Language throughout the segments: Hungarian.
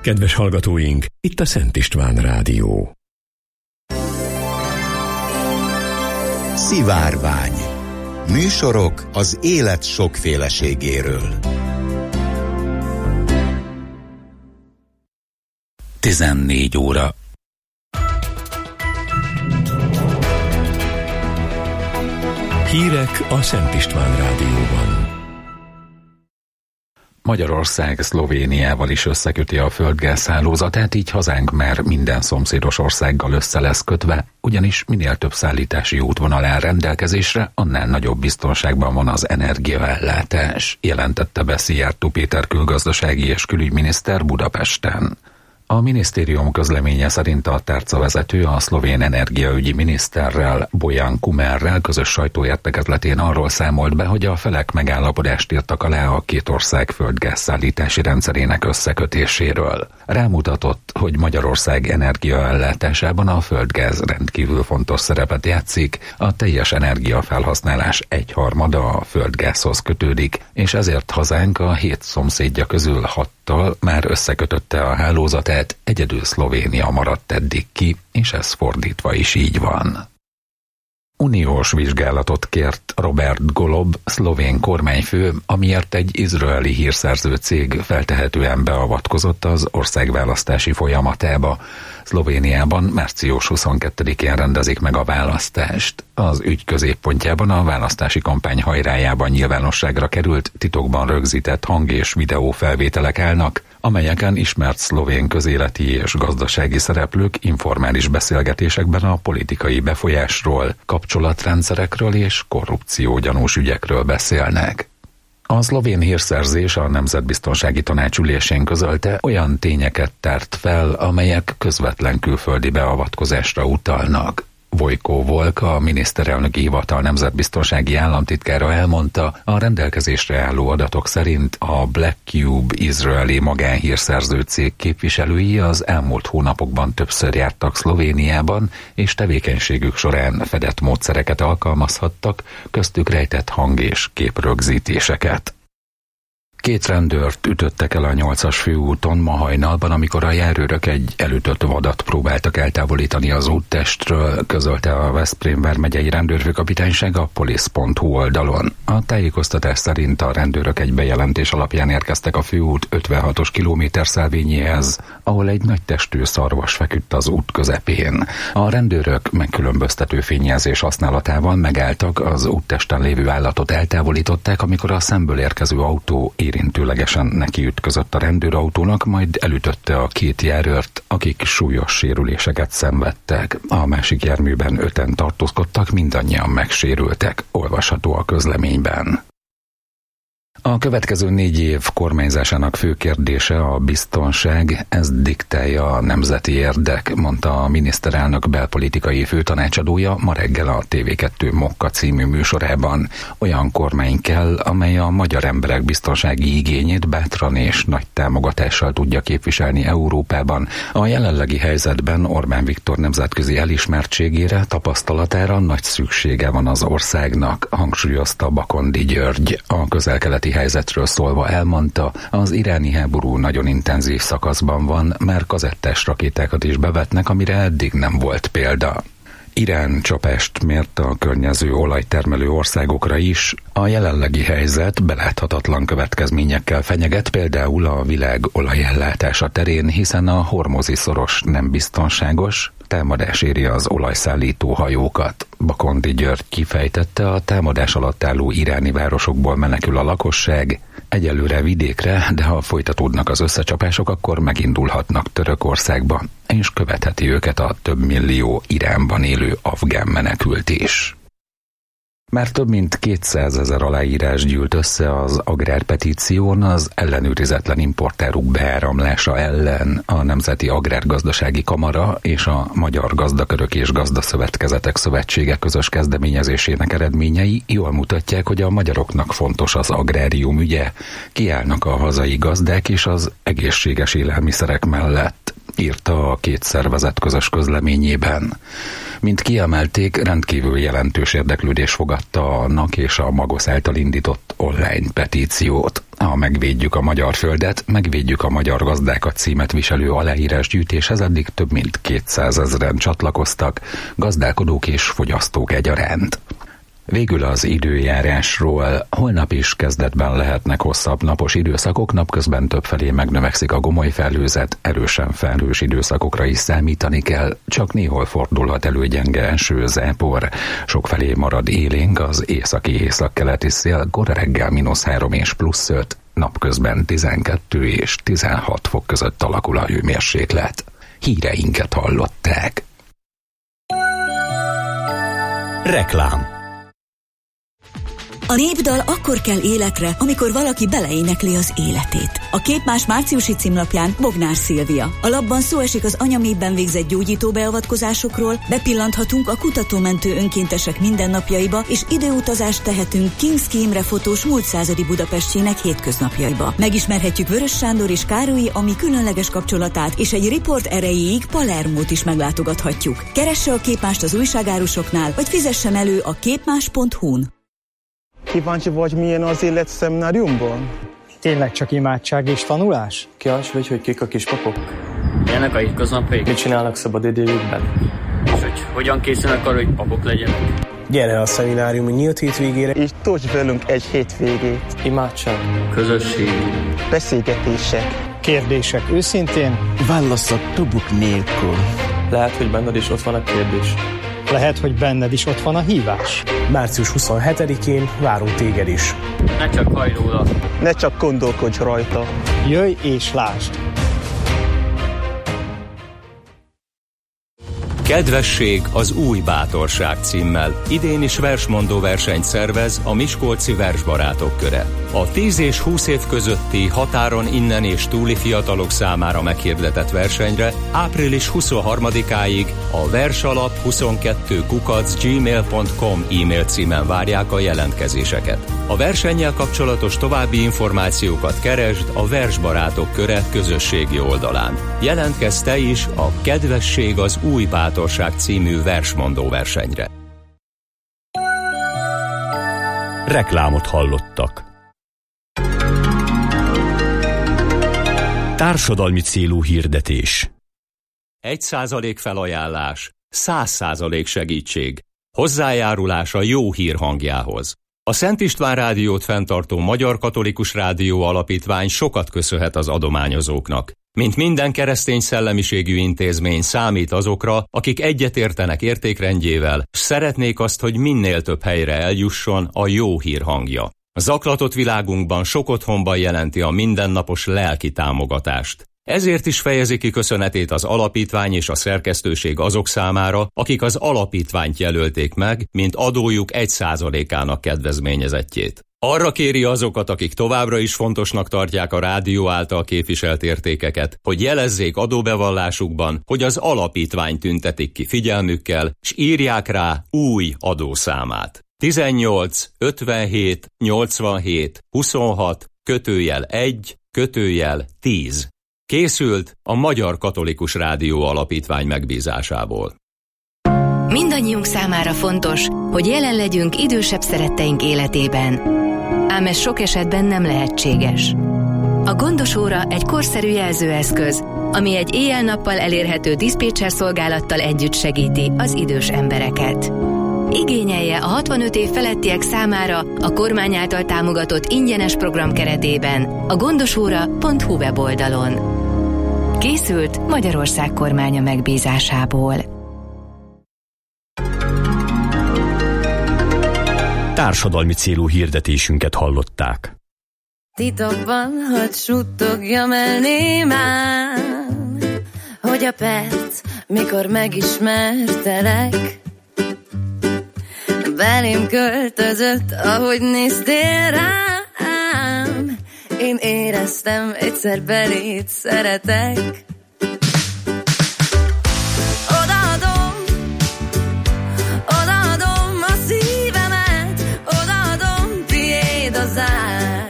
Kedves hallgatóink, itt a Szent István Rádió. Szivárvány. Műsorok az élet sokféleségéről. 14 óra. Hírek a Szent István Rádióban. Magyarország Szlovéniával is összeköti a földgázhálózatát, így hazánk már minden szomszédos országgal össze lesz kötve, ugyanis minél több szállítási útvonal áll rendelkezésre, annál nagyobb biztonságban van az energiaellátás, jelentette be Szijjártó Péter külgazdasági és külügyminiszter Budapesten. A minisztérium közleménye szerint a tárcavezető a szlovén energiaügyi miniszterrel, Bojan Kumerrel közös sajtóértekezletén arról számolt be, hogy a felek megállapodást írtak alá a két ország földgázszállítási rendszerének összekötéséről. Rámutatott, hogy Magyarország energiaellátásában a földgáz rendkívül fontos szerepet játszik, a teljes energiafelhasználás 1/3 a földgázhoz kötődik, és ezért hazánk a 7 szomszédja közül 6-tal már összekötötte a hálózatát, egyedül Szlovénia maradt eddig ki, és ez fordítva is így van. Uniós vizsgálatot kért Robert Golob, szlovén kormányfő, amiért egy izraeli hírszerző cég feltehetően beavatkozott az országválasztási folyamatába. Szlovéniában március 22-én rendezik meg a választást. Az ügy középpontjában a választási kampány hajrájában nyilvánosságra került, titokban rögzített hang- és videófelvételek állnak, amelyeken ismert szlovén közéleti és gazdasági szereplők informális beszélgetésekben a politikai befolyásról, kapcsolatrendszerekről és korrupciógyanús ügyekről beszélnek. A szlovén hírszerzés a Nemzetbiztonsági Tanács ülésén közölte, olyan tényeket tárt fel, amelyek közvetlen külföldi beavatkozásra utalnak. Vojko Volk, a miniszterelnöki hivatal nemzetbiztonsági államtitkára elmondta, a rendelkezésre álló adatok szerint a Black Cube izraeli magánhírszerző cég képviselői az elmúlt hónapokban többször jártak Szlovéniában, és tevékenységük során fedett módszereket alkalmazhattak, köztük rejtett hang- és képrögzítéseket. 2 rendőrt ütöttek el a 8-as főúton ma hajnalban, amikor a járőrök egy elütött vadat próbáltak eltávolítani az úttestről, közölte a Veszprém vármegyei rendőrfőkapitányság a police.hu oldalon. A tájékoztatás szerint a rendőrök egy bejelentés alapján érkeztek a főút 56-os kilométerszelvényéhez, ahol egy nagy testű szarvas feküdt az út közepén. A rendőrök megkülönböztető fényjelzés használatával megálltak, az úttesten lévő állatot eltávolították, amikor a szemből érkező autó érintőlegesen nekiütközött a rendőrautónak, majd elütötte a 2 járőrt, akik súlyos sérüléseket szenvedtek. A másik járműben 5-en tartózkodtak, mindannyian megsérültek, olvasható a közleményben. A következő 4 év kormányzásának fő kérdése a biztonság, ez diktálja a nemzeti érdek, mondta a miniszterelnök belpolitikai főtanácsadója ma reggel a TV2 Mokka című műsorában. Olyan kormány kell, amely a magyar emberek biztonsági igényét bátran és nagy támogatással tudja képviselni Európában. A jelenlegi helyzetben Orbán Viktor nemzetközi elismertségére, tapasztalatára nagy szüksége van az országnak, hangsúlyozta Bakondi György. A közel-keleti helyzetről szólva elmondta, az iráni háború nagyon intenzív szakaszban van, mert kazettás rakétákat is bevetnek, amire eddig nem volt példa. Irán csapást mért a környező olajtermelő országokra is. A jelenlegi helyzet beláthatatlan következményekkel fenyeget, például a világ olajellátása terén, hiszen a hormuzi szoros nem biztonságos, támadás éri az olajszállító hajókat. Bakondi György kifejtette, a támadás alatt álló iráni városokból menekül a lakosság, egyelőre vidékre, de ha folytatódnak az összecsapások, akkor megindulhatnak Törökországba, és követheti őket a több millió Iránban élő afgán menekült is. Már több mint 200 000 aláírás gyűlt össze az agrárpetíción az ellenőrizetlen importáruk beáramlása ellen. A Nemzeti Agrárgazdasági Kamara és a Magyar Gazdakörök és Gazdaszövetkezetek Szövetsége közös kezdeményezésének eredményei jól mutatják, hogy a magyaroknak fontos az agrárium ügye. Kiállnak a hazai gazdák és az egészséges élelmiszerek mellett, írta a 2 szervezet közös közleményében. Mint kiemelték, rendkívül jelentős érdeklődés fogadta a NAK és a Magos által indított online petíciót. A Megvédjük a magyar földet, megvédjük a magyar gazdákat címet viselő aláírásgyűjtéshez eddig több mint 200 000-en csatlakoztak, gazdálkodók és fogyasztók egyaránt. Végül az időjárásról. Holnap is kezdetben lehetnek hosszabb napos időszakok, napközben többfelé megnövekszik a gomoly felhőzet, erősen felhős időszakokra is számítani kell, csak néhol fordulhat elő gyenge eső, zápor. Sokfelé marad élénk az északi-északkeleti szél, kora reggel -3 és +5, napközben 12 és 16 fok között alakul a hőmérséklet. Híreinket hallották. Reklám. A népdal akkor kell életre, amikor valaki beleénekli az életét. A Képmás márciusi címlapján Bognár Szilvia. A lapban szó esik az anyaméhben végzett gyógyító beavatkozásokról, bepillanthatunk a kutatómentő önkéntesek mindennapjaiba, és időutazást tehetünk Kinszki Imre fotós múlt századi Budapestjének hétköznapjaiba. Megismerhetjük Vörös Sándor és Károlyi Ami különleges kapcsolatát, és egy riport erejéig Palermót is meglátogathatjuk. Keresse a Képmást az újságárusoknál, vagy fizessen elő a képmás.hu-n. Kíváncsi vagy, milyen az élet szemináriumban? Tényleg csak imádság és tanulás? Kíváncsi vagy, hogy kik a kispapok? Milyenek a hétköznapjaik? Mit csinálnak szabadidejükben? És hogy hogyan készülnek arra, hogy papok legyenek? Gyere a szemináriumi nyílt hétvégére, És tölts velünk egy hétvégét. Imádság, Közösség, beszélgetések, Kérdések őszintén, válaszok nélkül. lehet, hogy benned is ott van a kérdés. lehet, hogy benned is ott van a hívás. Március 27-én várunk téged is. ne csak hajj róla. ne csak gondolkodj rajta. Jöjj és lásd! Kedvesség az új bátorság címmel idén is versmondó versenyt szervez a Miskolci Versbarátok Köre. A 10 és 20 év közötti határon innen és túli fiatalok számára meghirdetett versenyre április 23-áig a versalap22@gmail.com e-mail címen várják a jelentkezéseket. A versennyel kapcsolatos további információkat keresd a Versbarátok Köre közösségi oldalán. Jelentkezz te is a Kedvesség az új bátorság című versmondó versenyre. Reklámot hallottak. Társadalmi célú hirdetés. 1% felajánlás, 100% segítség. Hozzájárulás a jó hír hangjához. A Szent István Rádiót fenntartó Magyar Katolikus Rádió Alapítvány sokat köszönhet az adományozóknak. Mint minden keresztény szellemiségű intézmény számít azokra, akik egyetértenek értékrendjével, s szeretnék azt, hogy minél több helyre eljusson a jó hír hangja. A zaklatott világunkban sok otthonban jelenti a mindennapos lelki támogatást. Ezért is fejezi ki köszönetét az alapítvány és a szerkesztőség azok számára, akik az alapítványt jelölték meg, mint adójuk 1%-ának kedvezményezettjét. Arra kéri azokat, akik továbbra is fontosnak tartják a rádió által képviselt értékeket, hogy jelezzék adóbevallásukban, hogy az alapítvány tüntetik ki figyelmükkel, s írják rá új adószámát. 18 57 87 26 /1 /10. Készült a Magyar Katolikus Rádió Alapítvány megbízásából. Mindannyiunk számára fontos, hogy jelen legyünk idősebb szeretteink életében. Ám ez sok esetben nem lehetséges. A gondos óra egy korszerű jelzőeszköz, ami egy éjjel-nappal elérhető diszpécser szolgálattal együtt segíti az idős embereket. Igényelje a 65 év felettiek számára a kormány által támogatott ingyenes program keretében a gondosóra.hu weboldalon. Készült Magyarország kormánya megbízásából. Társadalmi célú hirdetésünket hallották. Titokban hadd suttogjam el némán, hogy a perc, mikor megismertelek, belém költözött, ahogy néztél rám. Én éreztem, egyszer beléd szeretek. Odaadom a szívemet, odaadom, tiéd az ár.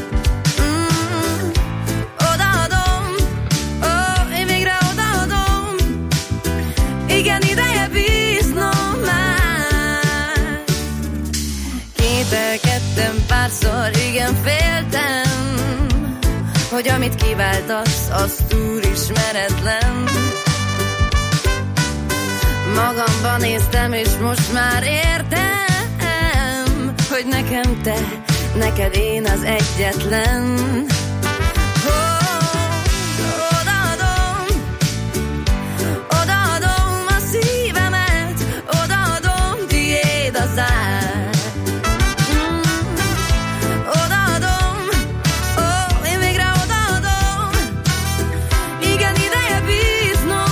Odaadom, én végre odaadom. Igen, ideje bíznom hogy amit kiváltasz, az túl ismeretlen. Magamban néztem, és most már értem, hogy nekem te, neked én az egyetlen. Odaadom a szívemet, odaadom, tiéd a zár. Odaadom, én végre odaadom. Igen, ideje bíznom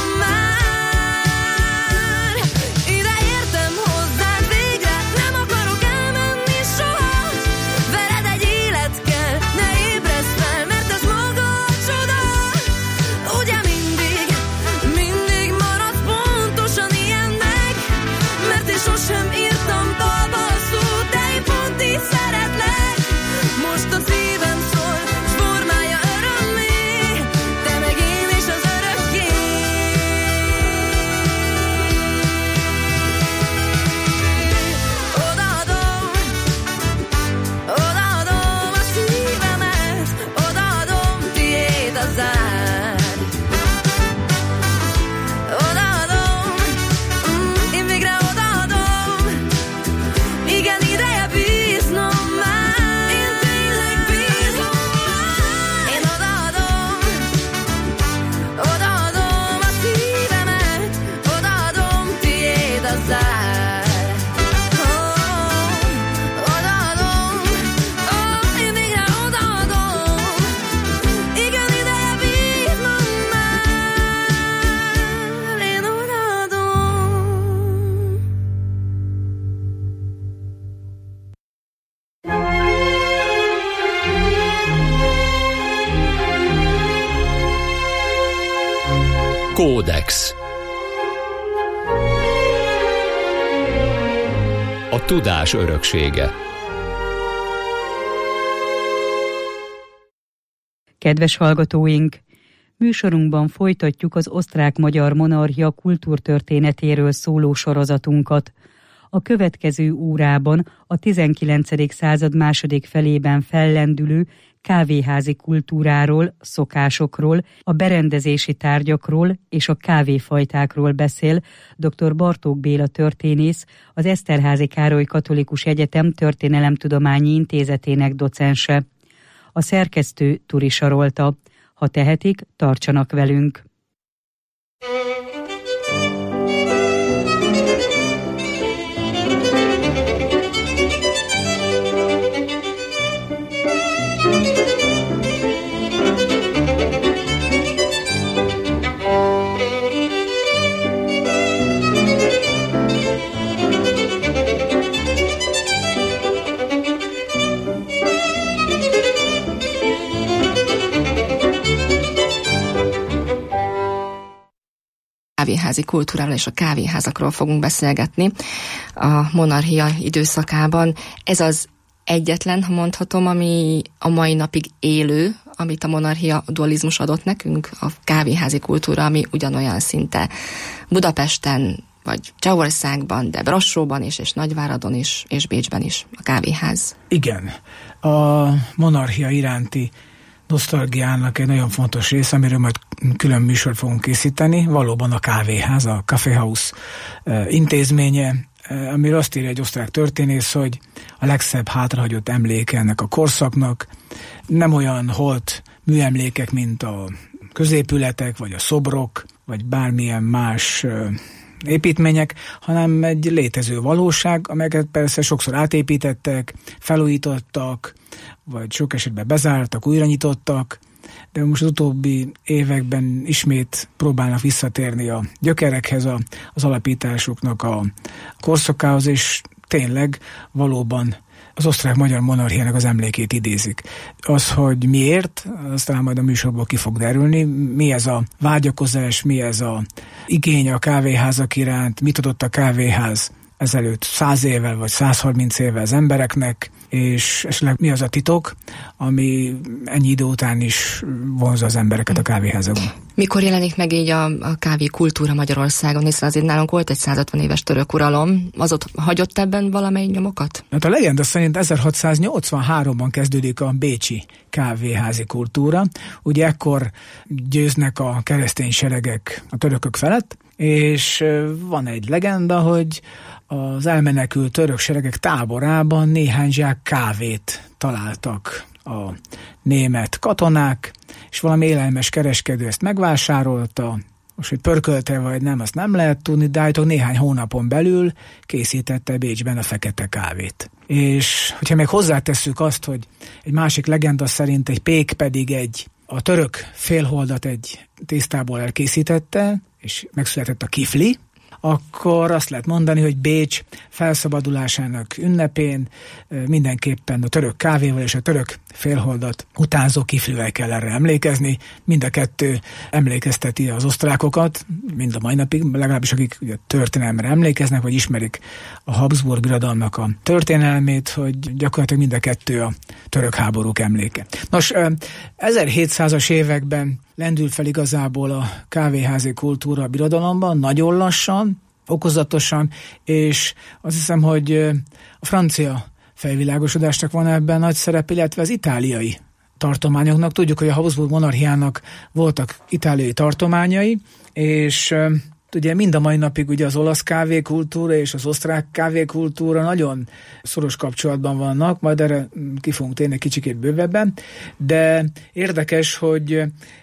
már. Ide értem hozzád végre, nem akarok elmenni soha. Veled egy élet kell, ne ébredsz fel, mert ez maga a csoda. Ugye mindig maradsz pontosan ilyennek, mert én sosem írtam dalba a szót, de én pont így szeretlek. Most a szívem szól, s formálja örömmé, te meg én és az örökké. Odaadom a szívemet, odaadom, tiéd a zár. Odaadom, én végre odaadom. Igen, ideje bíznom már. Én tényleg bízom már. Én odaadom a szívemet, odaadom, tiéd a zár. Odaadom, én végre odaadom. Igen, ideje bíznom már. Én odaadom. Kódex. A tudás öröksége. Kedves hallgatóink! Műsorunkban folytatjuk az osztrák-magyar monarchia kultúrtörténetéről szóló sorozatunkat. A következő órában a 19. század második felében fellendülő kávéházi kultúráról, szokásokról, a berendezési tárgyakról és a kávéfajtákról beszél dr. Bartók Béla történész, az Eszterházy Károly Katolikus Egyetem Történelemtudományi Intézetének docense. A szerkesztő Turi Sarolta. Ha tehetik, tartsanak velünk! Kávéházi kultúráról és a kávéházakról fogunk beszélgetni a monarchia időszakában. Ez az egyetlen, ha mondhatom, ami a mai napig élő, amit a monarchia dualizmus adott nekünk, a kávéházi kultúra, ami ugyanolyan szinte Budapesten, vagy Csehországban, de Brassóban is, és Nagyváradon is, és Bécsben is a kávéház. Igen. A monarchia iránti nosztalgiának egy nagyon fontos része, amiről majd külön műsort fogunk készíteni, valóban a kávéház, a Kaffeehaus intézménye, amiről azt írja egy osztrák történész, hogy a legszebb hátrahagyott emléke ennek a korszaknak nem olyan holt műemlékek, mint a középületek, vagy a szobrok, vagy bármilyen más építmények, hanem egy létező valóság, amelyeket persze sokszor átépítettek, felújítottak, vagy sok esetben bezártak, újra nyitottak, de most az utóbbi években ismét próbálnak visszatérni a gyökerekhez, az alapításuknak a korszakához, és tényleg valóban az osztrák-magyar monarchiának az emlékét idézik. Az, hogy miért, aztán majd a műsorból ki fog derülni, mi ez a vágyakozás, mi ez a igény a kávéházak iránt, mit adott a kávéház ezelőtt 100 évvel vagy 130 évvel az embereknek, és esetleg mi az a titok, ami ennyi idő után is vonzza az embereket a kávéházakban. Mikor jelenik meg így a kávé kultúra Magyarországon, hiszen azért nálunk volt egy 150 éves török uralom, az ott hagyott ebben valamely nyomokat? Hát a legenda szerint 1683-ban kezdődik a bécsi kávéházi kultúra. Ugye ekkor győznek a keresztény seregek a törökök felett, és van egy legenda, hogy az elmenekült török seregek táborában néhány zsák kávét találtak a német katonák, és valami élelmes kereskedő ezt megvásárolta. Most, hogy pörkölte vagy nem, azt nem lehet tudni, de állítólag néhány hónapon belül készítette Bécsben a fekete kávét. És hogyha még hozzátesszük azt, hogy egy másik legenda szerint egy pék pedig a török félholdat egy tésztából elkészítette, és megszületett a kifli, akkor azt lehet mondani, hogy Bécs felszabadulásának ünnepén mindenképpen a török kávéval és a török félholdat utánzó kiflivel kell erre emlékezni. Mind a kettő emlékezteti az osztrákokat, mind a mai napig, legalábbis akik ugye történelemre emlékeznek, vagy ismerik a Habsburg birodalomnak a történelmét, hogy gyakorlatilag mind a kettő a török háborúk emléke. Nos, 1700-as években lendül fel igazából a kávéházi kultúra a birodalomban, nagyon lassan, okozatosan, és azt hiszem, hogy a francia felvilágosodásnak van ebben nagy szerep, illetve az itáliai tartományoknak. Tudjuk, hogy a Habsburg monarchiának voltak itáliai tartományai, és ugye mind a mai napig ugye az olasz kávékultúra és az osztrák kávékultúra nagyon szoros kapcsolatban vannak, majd erre ki fogunk térni kicsikét bővebben, de érdekes, hogy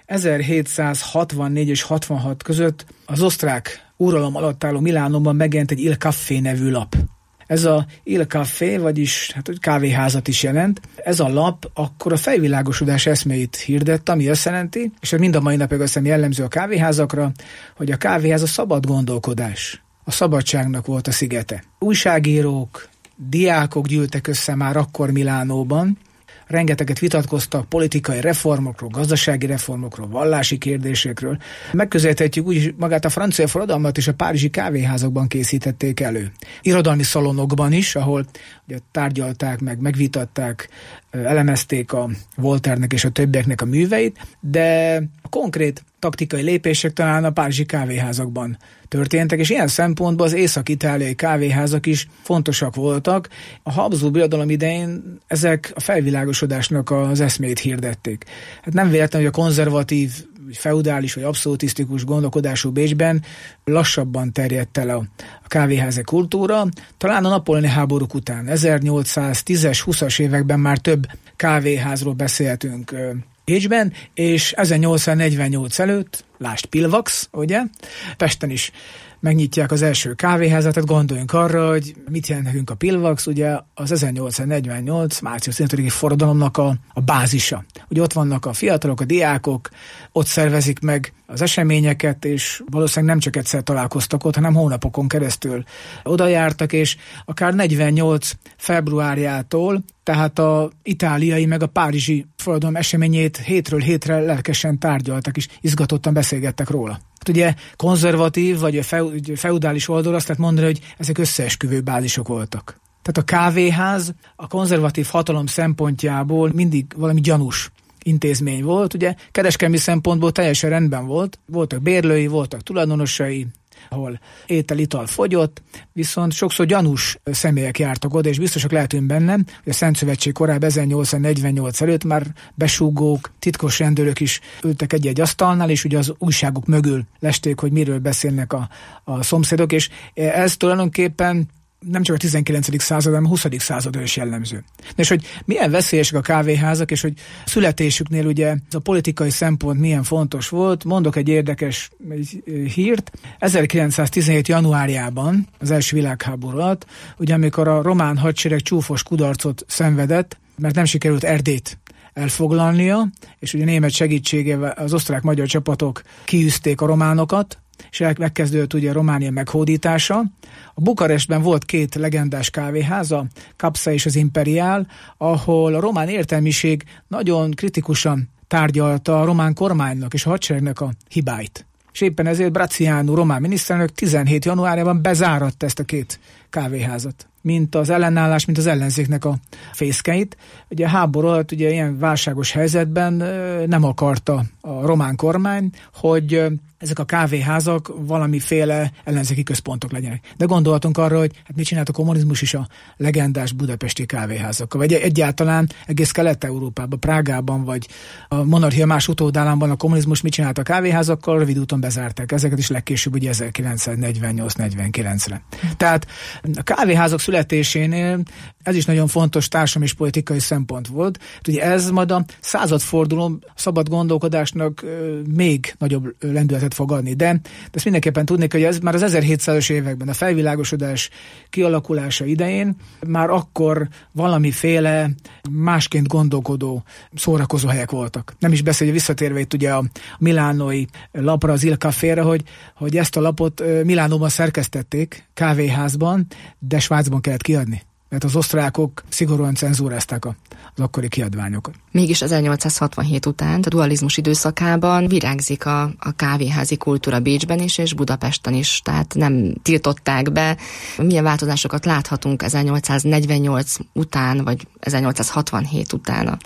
1764 és 66 között az osztrák uralom alatt álló Milánóban megjelent egy Il Caffè nevű lap. Ez a Il Caffè, vagyis kávéházat is jelent. Ez a lap akkor a felvilágosodás eszméit hirdette, ami azt jelenti, és mind a mai napig azt hiszem jellemző a kávéházakra, hogy a kávéház a szabad gondolkodás. A szabadságnak volt a szigete. Újságírók, diákok gyűltek össze már akkor Milánóban, rengeteget vitatkoztak politikai reformokról, gazdasági reformokról, vallási kérdésekről. Megközelíthetjük úgy, magát a francia forradalmat is a párizsi kávéházakban készítették elő. Irodalmi szalonokban is, ahol ugye tárgyalták meg, megvitatták, elemezték a Voltaire-nek és a többieknek a műveit, de a konkrét taktikai lépések talán a párizsi kávéházakban történtek, és ilyen szempontból az észak-itáliai kávéházak is fontosak voltak. A Habsburg birodalom idején ezek a felvilágosodásnak az eszmét hirdették. Hát nem véletlen, hogy a konzervatív, feudális vagy abszolutisztikus gondolkodású Bécsben lassabban terjedt el a kávéházi kultúra. Talán a napóleoni háborúk után, 1810-es, 20-as években már több kávéházról beszéltünk Bécsben, és 1848 előtt, lásd Pilvax, ugye, Pesten is megnyitják az első kávéházat, tehát gondoljunk arra, hogy mit jelent nekünk a Pilvax, ugye az 1848. március 15. forradalomnak a bázisa. Ugye ott vannak a fiatalok, a diákok, ott szervezik meg az eseményeket, és valószínűleg nem csak egyszer találkoztak ott, hanem hónapokon keresztül oda jártak, és akár 48 februárjától, tehát a itáliai meg a párizsi forradalom eseményét hétről hétre lelkesen tárgyaltak, és izgatottan beszélgettek róla. Hát ugye konzervatív vagy a feudális oldal azt lehet mondani, hogy ezek összeesküvő bázisok voltak. Tehát a kávéház a konzervatív hatalom szempontjából mindig valami gyanús intézmény volt. Ugye kereskedelmi szempontból teljesen rendben volt. Voltak bérlői, voltak tulajdonosai, ahol étel-ital fogyott, viszont sokszor gyanús személyek jártak oda, és biztosak lehetünk benne, hogy a Szent Szövetség korábban 1848 előtt már besúgók, titkos rendőrök is ültek egy-egy asztalnál, és ugye az újságok mögül lesték, hogy miről beszélnek a szomszédok, és ez tulajdonképpen nem csak a 19. század, hanem a 20. századra is jellemző. És hogy milyen veszélyesek a kávéházak, és hogy születésüknél ugye a politikai szempont milyen fontos volt, mondok egy érdekes hírt. 1917. januárjában, az első világháború alatt, ugye amikor a román hadsereg csúfos kudarcot szenvedett, mert nem sikerült Erdélyt elfoglalnia, és ugye német segítségével az osztrák-magyar csapatok kiűzték a románokat, és megkezdődött ugye Románia meghódítása. A Bukarestben volt két legendás kávéház, a Capsa és az Imperial, ahol a román értelmiség nagyon kritikusan tárgyalta a román kormánynak és a hadseregnek a hibáit. és éppen ezért Bracciano román miniszterelnök 17 januárjában bezáratta ezt a 2 kávéházat, mint az ellenállás, mint az ellenzéknek a fészkeit. Ugye a háború alatt ugye ilyen válságos helyzetben nem akarta a román kormány, hogy ezek a kávéházak valamiféle ellenzéki központok legyenek. De gondoltunk arra, hogy hát mit csinált a kommunizmus is a legendás budapesti kávéházakkal, vagy egyáltalán egész Kelet-Európában, Prágában, vagy a monarchia más utódállamban a kommunizmus mit csinált a kávéházakkal, rövid úton bezárták ezeket is legkésőbb ugye 1948-49-re. Tehát a kávéházak születésénél ez is nagyon fontos társadalmi és politikai szempont volt. Ugye ez majd a századforduló szabad gondolkodásnak még nagyobb lendületet fog adni. De ezt mindenképpen tudni, hogy ez már az 1700-as években, a felvilágosodás kialakulása idején már akkor valamiféle másként gondolkodó szórakozóhelyek voltak. Nem is beszélve visszatérve itt ugye a milánói lapra, az Il Cafére, hogy ezt a lapot Milánóban szerkesztették, kávéházban, de Svájcban kellett kiadni. Mert az osztrákok szigorúan cenzúrázták az akkori kiadványokat. Mégis 1867 után, a dualizmus időszakában virágzik a kávéházi kultúra Bécsben is, és Budapesten is, tehát nem tiltották be. Milyen változásokat láthatunk 1848 után, vagy 1867 után a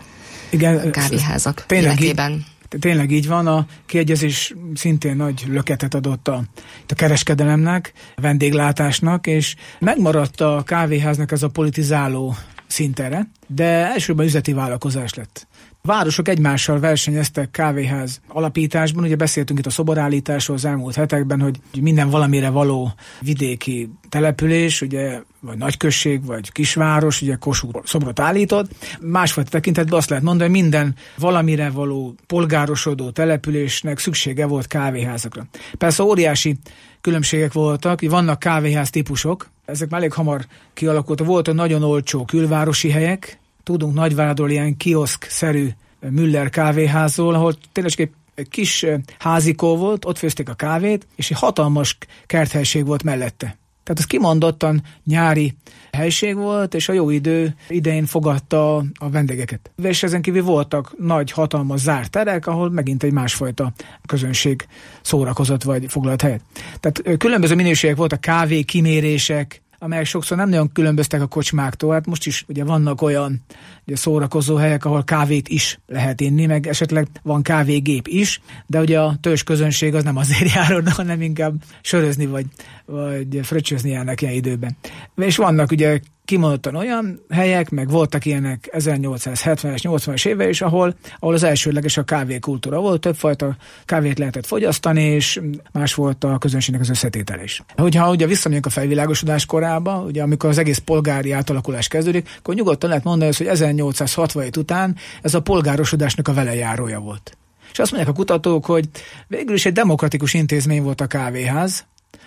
kávéházak életében? Tényleg így van, a kiegyezés szintén nagy löketet adott a kereskedelemnek, a vendéglátásnak, és megmaradt a kávéháznak ez a politizáló szintere, de elsősorban üzleti vállalkozás lett. A városok egymással versenyeztek kávéház alapításban, ugye beszéltünk itt a szoborállításról az elmúlt hetekben, hogy minden valamire való vidéki település, ugye, vagy nagyközség, vagy kisváros, ugye Kossuth szobrot állított. Másfajta tekintetben azt lehet mondani, hogy minden valamire való polgárosodó településnek szüksége volt kávéházakra. Persze óriási különbségek voltak, vannak kávéház típusok, ezek már elég hamar kialakultak, voltak nagyon olcsó külvárosi helyek, tudunk Nagyváradról ilyen kioszk-szerű Müller kávéházról, ahol tényleg csak egy kis házikó volt, ott főzték a kávét, és egy hatalmas kerthelység volt mellette. Tehát ez kimondottan nyári helység volt, és a jó idő idején fogadta a vendégeket. És ezen kívül voltak nagy, hatalmas zárt terek, ahol megint egy másfajta közönség szórakozott vagy foglalt helyet. Tehát különböző minőségek voltak, kávé kimérések, amelyek sokszor nem nagyon különböztek a kocsmáktól. Hát most is ugye vannak olyan ugye, szórakozó helyek, ahol kávét is lehet inni, meg esetleg van kávégép is, de ugye a törzs közönség az nem azért jár oda, hanem inkább sörözni vagy fröccsözni járnak ilyen időben. És vannak ugye kimondottan olyan helyek, meg voltak ilyenek 1870-es, 80-as éve is, ahol az elsődleges a kávékultúra volt, többfajta kávét lehetett fogyasztani, és más volt a közönségnek az összetétele is. Hogyha ugye visszamegyünk a felvilágosodás korába, ugye amikor az egész polgári átalakulás kezdődik, akkor nyugodtan lehet mondani, hogy 1867 után ez a polgárosodásnak a velejárója volt. És azt mondják a kutatók, hogy végül is egy demokratikus intézmény volt a kávéház,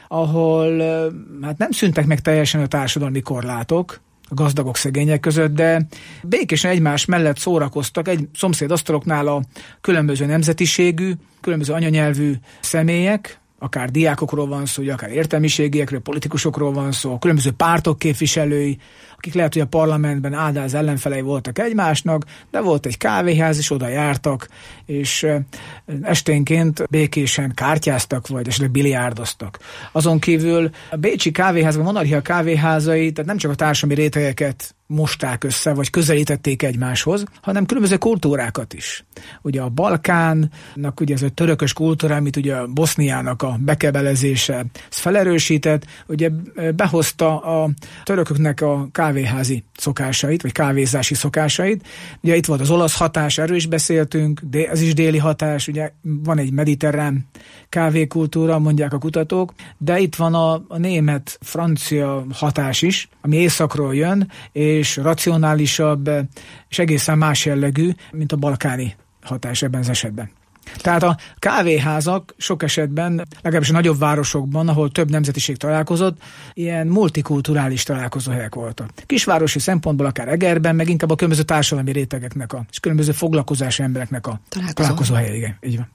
ahol hát nem szűntek meg teljesen a társadalmi korlátok a gazdagok szegények között, de békésen egymás mellett szórakoztak egy szomszédasztaloknál a különböző nemzetiségű, különböző anyanyelvű személyek, akár diákokról van szó, akár értelmiségiekről, politikusokról van szó, különböző pártok képviselői, akik lehet, hogy a parlamentben áldáz ellenfelei voltak egymásnak, de volt egy kávéház, és oda jártak, és esténként békésen kártyáztak, vagy esetleg biliárdoztak. Azon kívül a bécsi kávéházak, a monarchia kávéházai, tehát nem csak a társadalmi rétegeket mosták össze, vagy közelítették egymáshoz, hanem különböző kultúrákat is. Ugye a Balkánnak ugye ez a törökös kultúra, amit ugye a Boszniának a bekebelezése, ez felerősített, ugye behozta a törököknek a kávéházi szokásait, vagy kávézási szokásait. Ugye itt volt az olasz hatás, erről is beszéltünk, de ez is déli hatás, ugye van egy mediterrán kávékultúra, mondják a kutatók, de itt van a német-francia hatás is, ami északról jön, és racionálisabb, és egészen más jellegű, mint a balkáni hatás ebben az esetben. Tehát a kávéházak sok esetben, legalábbis a nagyobb városokban, ahol több nemzetiség találkozott, ilyen multikulturális találkozóhelyek voltak. Kisvárosi szempontból akár Egerben, meg inkább a különböző társadalmi rétegeknek és különböző foglalkozású embereknek a találkozóhelye. Igen, így van.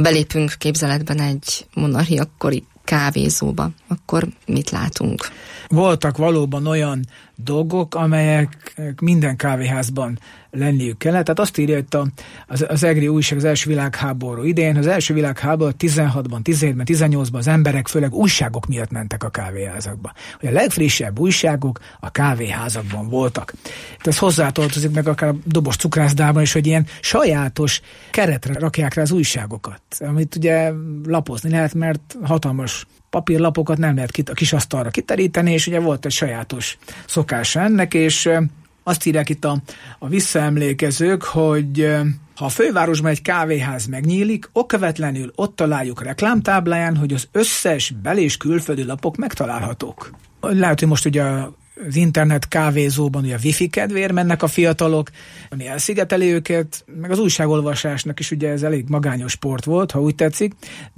belépünk képzeletben egy monarchiakori kávézóba, akkor mit látunk? Voltak valóban olyan dolgok, amelyek minden kávéházban lenniük kellett. Tehát azt írja itt az EGRI újság az első világháború idején. Az első világháború 16-ban, 17-ben, 18-ban az emberek főleg újságok miatt mentek a kávéházakba. Hogy a legfrissebb újságok a kávéházakban voltak. Ez hozzátartozik meg akár a dobos cukrászdában is, hogy ilyen sajátos keretre rakják rá az újságokat, amit ugye lapozni lehet, mert hatalmas papírlapokat nem lehet a kis asztalra kiteríteni, és ugye volt egy sajátos szokása ennek, és azt írják itt a visszaemlékezők, hogy ha a fővárosban egy kávéház megnyílik, okvetlenül ott találjuk reklámtábláján, hogy az összes bel- és külföldi lapok megtalálhatók. Lehet, hogy most ugye az internet kávézóban ugye a wifi kedvéért mennek a fiatalok, ami elszigeteli őket, meg az újságolvasásnak is ugye ez elég magányos sport volt, ha úgy tetszik,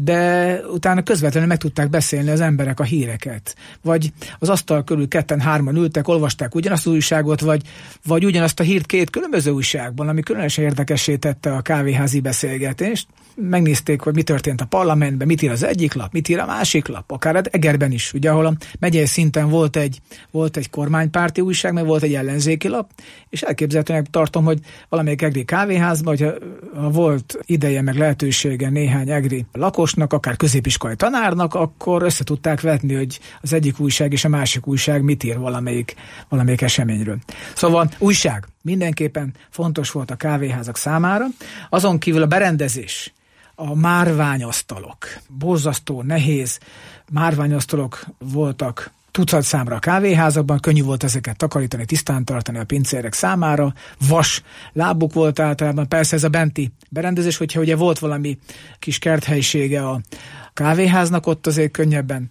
de utána közvetlenül meg tudták beszélni az emberek a híreket. Vagy az asztal körül 2-3 ültek, olvasták ugyanazt az újságot, vagy ugyanazt a hírt 2 különböző újságban, ami különösen érdekessé tette a kávéházi beszélgetést. Megnézték, hogy mi történt a parlamentben, mit ír az egyik lap, mit ír a másik lap, akár Egerben is, ugye, ahol a megyei szinten volt egy kormánypárti újság, meg volt egy ellenzéki lap, és elképzelhetőnek tartom, hogy valamelyik egri kávéházban, hogyha volt ideje meg lehetősége néhány egri lakosnak, akár középiskolai tanárnak, akkor össze tudták vetni, hogy az egyik újság és a másik újság mit ír valamelyik eseményről. Szóval újság mindenképpen fontos volt a kávéházak számára, azon kívül a berendezés, a márványasztalok, borzasztó nehéz márványasztalok voltak tucatszámra a kávéházakban, könnyű volt ezeket takarítani, tisztán tartani a pincérek számára, vas lábuk volt általában, persze ez a benti berendezés, hogyha ugye volt valami kis kerthelyisége a kávéháznak, ott azért könnyebben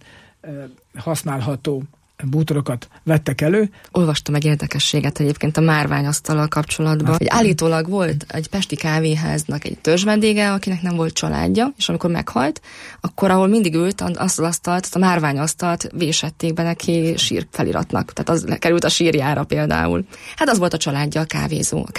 használható bútorokat vettek elő. Olvastam egy érdekességet egyébként a márványasztallal kapcsolatban, hogy állítólag volt egy pesti kávéháznak egy törzsvendége, akinek nem volt családja, és amikor meghalt, akkor ahol mindig ült, azt az asztalt, a márványasztalt vésették be neki sír-feliratnak. Tehát az került a sírjára például. Hát az volt a családja, a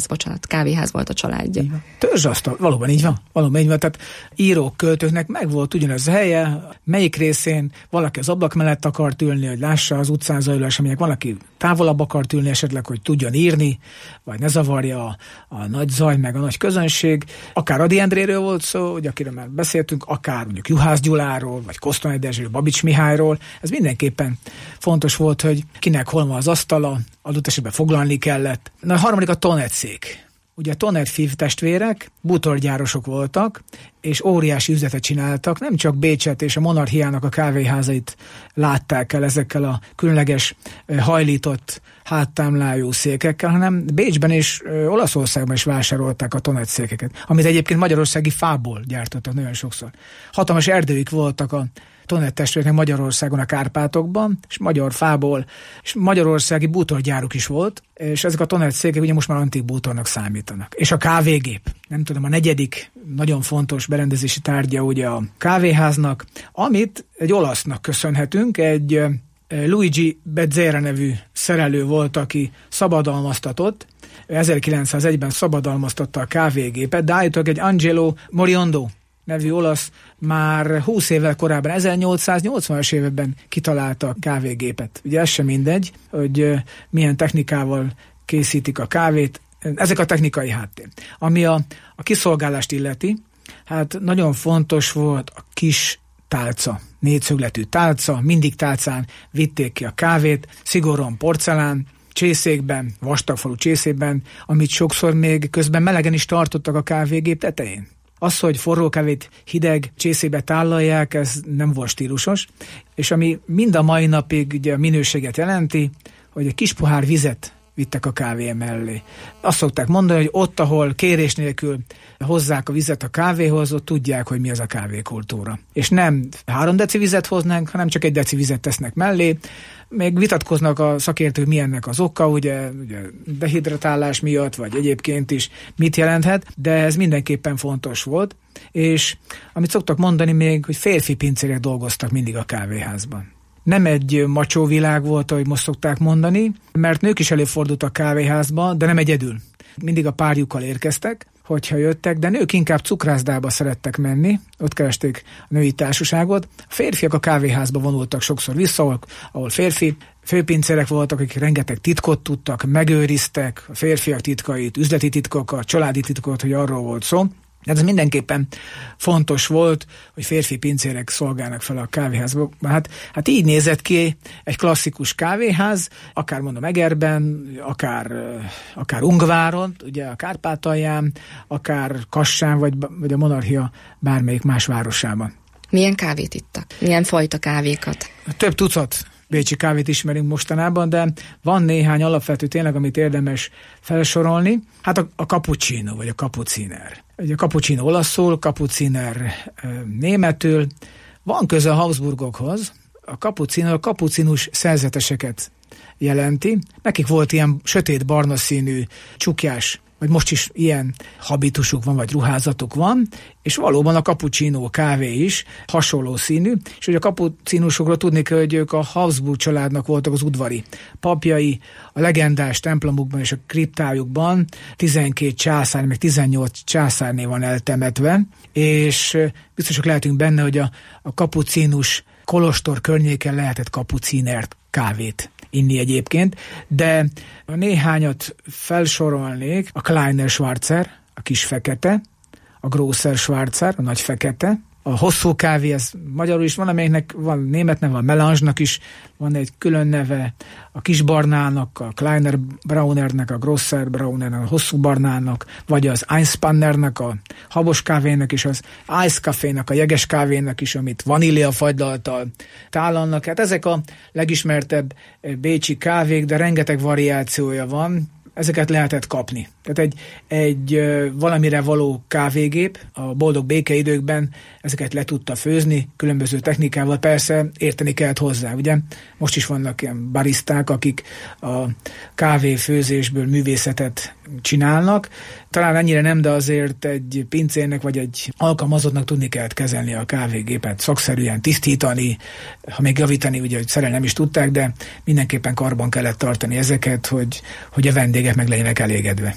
kávéház volt a családja. Törzsasztal, valóban így van. Tehát írók, költőknek meg volt ugyanaz a helye, melyik részén valaki az ablak mellett akart ülni, hogy lássa az utcán zajló események, van, aki távolabb akart ülni esetleg, hogy tudjon írni, vagy ne zavarja a nagy zaj, meg a nagy közönség. Akár Ady Endréről volt szó, hogy akiről már beszéltünk, akár mondjuk Juhász Gyuláról, vagy Kosztolányi Dezsőről, Babics Mihályról. Ez mindenképpen fontos volt, hogy kinek hol van az asztala, adott esetben foglalni kellett. Na, a harmadik a tonetszék. Ugye a Tonett testvérek bútorgyárosok voltak, és óriási üzletet csináltak, nem csak Bécset és a monarchiának a kávéházait látták el ezekkel a különleges hajlított háttámlájú székekkel, hanem Bécsben és Olaszországban is vásárolták a Tonett székeket, amit egyébként magyarországi fából gyártottak nagyon sokszor. Hatalmas erdőik voltak a Tonett testvéreknek Magyarországon, a Kárpátokban, és magyar fából, és magyarországi bútorgyáruk is volt, és ezek a Tonett székek ugye most már antik bútornak számítanak. És a kávégép, nem tudom, a negyedik nagyon fontos berendezési tárgya ugye a kávéháznak, amit egy olasznak köszönhetünk, egy Luigi Bezzera nevű szerelő volt, aki szabadalmaztatott, 1901-ben szabadalmaztatta a kávégépet, de állítólag egy Angelo Moriondo nevű olasz már 20 évvel korábban, 1880-as években kitalálta a kávégépet. Ugye ez sem mindegy, hogy milyen technikával készítik a kávét. Ezek a technikai háttér. Ami a kiszolgálást illeti, hát nagyon fontos volt a kis tálca, négyszögletű tálca, mindig tálcán vitték ki a kávét, szigorúan porcelán, csészékben, vastagfalú csészékben, amit sokszor még közben melegen is tartottak a kávégép tetején. Az, hogy forró kávét hideg csészébe tállalják, ez nem volt stílusos, és ami mind a mai napig ugye a minőséget jelenti, hogy egy kis pohár vizet vittek a kávé mellé. Azt szokták mondani, hogy ott, ahol kérés nélkül hozzák a vizet a kávéhoz, ott tudják, hogy mi az a kávékultúra. És nem 3 deci vizet hoznánk, hanem csak 1 deci vizet tesznek mellé. Még vitatkoznak a szakértők, mi ennek az oka, ugye dehidratálás miatt, vagy egyébként is mit jelenthet, de ez mindenképpen fontos volt. És amit szoktak mondani még, hogy férfi pincérek dolgoztak mindig a kávéházban. Nem egy macsó világ volt, ahogy most szokták mondani, mert nők is előfordultak a kávéházba, de nem egyedül. mindig a párjukkal érkeztek, hogyha jöttek, de nők inkább cukrászdába szerettek menni, ott keresték a női társaságot. A férfiak a kávéházba vonultak sokszor vissza, ahol férfi főpincérek voltak, akik rengeteg titkot tudtak, megőriztek, a férfiak titkait, üzleti titkokat, családi titkokat, hogy arról volt szó. De ez mindenképpen fontos volt, hogy férfi pincérek szolgálnak fel a kávéházba. Hát így nézett ki egy klasszikus kávéház, akár mondom Egerben, akár Ungváron, ugye a Kárpátalján, akár Kassán, vagy a Monarchia bármelyik más városában. Milyen kávét ittak? Milyen fajta kávékat? Több tucat bécsi kávét ismerünk mostanában, de van néhány alapvető tényleg, amit érdemes felsorolni. Hát a cappuccino, vagy a cappucciner. Ugye a cappuccino olaszul, cappucciner németül. Van köze a Habsburgokhoz. A cappuccino a kapucinus szerzeteseket jelenti. Nekik volt ilyen sötét barna színű csukjás, vagy most is ilyen habitusuk van, vagy ruházatuk van, és valóban a cappuccino kávé is hasonló színű, és hogy a kapucinusokról tudni kell, hogy ők a Habsburg családnak voltak az udvari papjai, a legendás templomukban és a kriptájukban 12 császár, meg 18 császárné van eltemetve, és biztosak lehetünk benne, hogy a kapucinus kolostor környéken lehetett kapucinert kávét inni egyébként, de a néhányat felsorolnék: a Kleiner Schwarzer, a kis fekete, a Grosser Schwarzer, a nagy fekete, a hosszú kávé, ez magyarul is van, amelynek van német neve, a Melange-nak is van egy külön neve, a kis barnának, a Kleiner Braunernek, a Grosser Braunernek, a hosszú barnának, vagy az Einspannernek, a habos kávének, és az Eiscafénak, a jeges kávénak is, amit vaníliafagylalt tálalnak. Hát ezek a legismertebb bécsi kávék, de rengeteg variációja van. Ezeket lehetett kapni. Tehát egy valamire való kávégép a boldog békeidőkben ezeket le tudta főzni különböző technikával, persze érteni kellett hozzá, ugye? Most is vannak ilyen baristák, akik a kávéfőzésből művészetet csinálnak. Talán ennyire nem, de azért egy pincérnek vagy egy alkalmazottnak tudni kellett kezelni a kávégépet, szakszerűen tisztítani, ha még javítani, ugye, hogy szerelni nem is tudták, de mindenképpen karban kellett tartani ezeket, hogy a vendégek meg legyenek elégedve.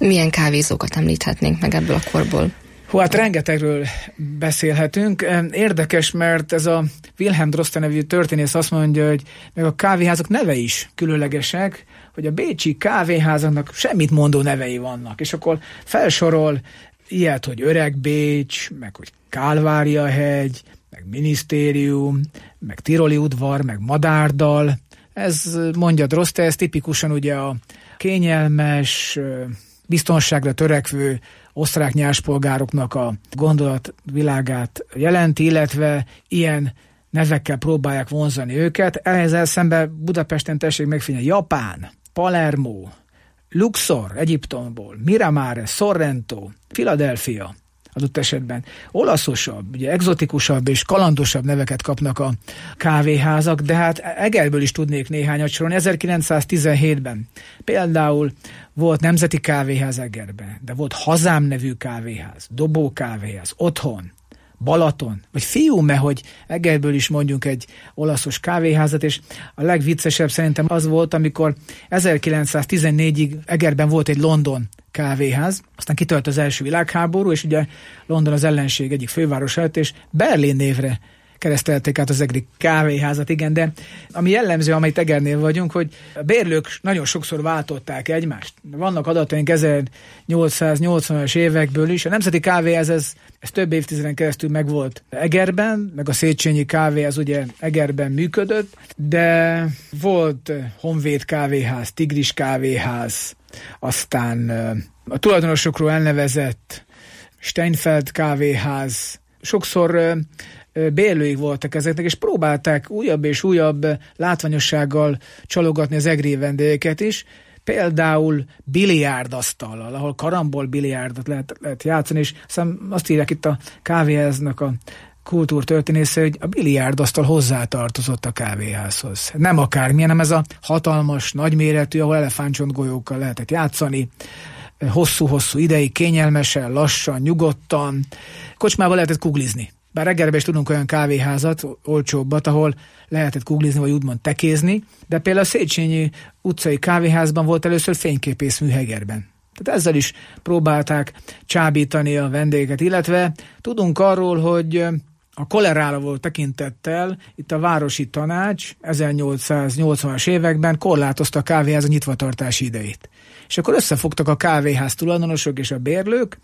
Milyen kávézókat említhetnénk meg ebből a korból? Hát rengetegről beszélhetünk. Érdekes, mert ez a Wilhelm Droste nevű történész azt mondja, hogy meg a kávéházak neve is különlegesek, hogy a bécsi kávéházaknak semmit mondó nevei vannak. És akkor felsorol ilyet, hogy Öreg Bécs, meg hogy Kálváriahegy, meg Minisztérium, meg Tiroli udvar, meg Madárdal. Ez mondja Droste, ez tipikusan ugye a kényelmes, biztonságra törekvő osztrák nyáspolgároknak a gondolatvilágát jelenti, illetve ilyen nevekkel próbálják vonzani őket. Ehhez szemben Budapesten tessék megfigyelni Japán, Palermo, Luxor Egyiptomból, Miramare, Sorrento, Philadelphia adott esetben. Olaszosabb, ugye egzotikusabb és kalandosabb neveket kapnak a kávéházak, de hát Egerből is tudnék néhányat sorolni. 1917-ben például volt Nemzeti Kávéház Egerben, de volt Hazám nevű kávéház, Dobó kávéház, Otthon, Balaton, vagy Fiume, hogy Egerből is mondjunk egy olaszos kávéházat, és a legviccesebb szerintem az volt, amikor 1914-ig Egerben volt egy London kávéház, aztán kitört az első világháború, és ugye London az ellenség egyik fővárosa lett, és Berlin névre keresztelték át az egri kávéházat, igen, de ami jellemző, amelyik Egernél vagyunk, hogy a bérlők nagyon sokszor váltották egymást. Vannak adataink 1880-as évekből is. A Nemzeti Kávéház ez több évtizeden keresztül megvolt Egerben, meg a Széchenyi Kávéház ugye Egerben működött, de volt Honvéd Kávéház, Tigris Kávéház, aztán a tulajdonosokról elnevezett Steinfeld Kávéház, sokszor bérlőik voltak ezeknek, és próbálták újabb és újabb látványossággal csalogatni az egri vendégeket is, például biliárdasztallal, ahol karambol biliárdot lehet játszani, és azt írják itt a kávéháznak a kultúrtörténésze, hogy a biliárdasztal hozzátartozott a kávéházhoz. Nem akármilyen, hanem ez a hatalmas, nagyméretű, ahol elefántcsontgolyókkal lehetett játszani, hosszú-hosszú ideig, kényelmesen, lassan, nyugodtan. Kocsmában lehetett kuglizni. Bár Egerben is tudunk olyan kávéházat, olcsóbbat, ahol lehetett kuglizni, vagy úgymond tekézni, de például a Széchenyi utcai kávéházban volt először fényképészmű Egerben. Tehát ezzel is próbálták csábítani a vendégeket, illetve tudunk arról, hogy a kolerára volt tekintettel, itt a városi tanács 1880-as években korlátozta a kávéház a nyitvatartási idejét. És akkor összefogtak a kávéház tulajdonosok és a bérlők,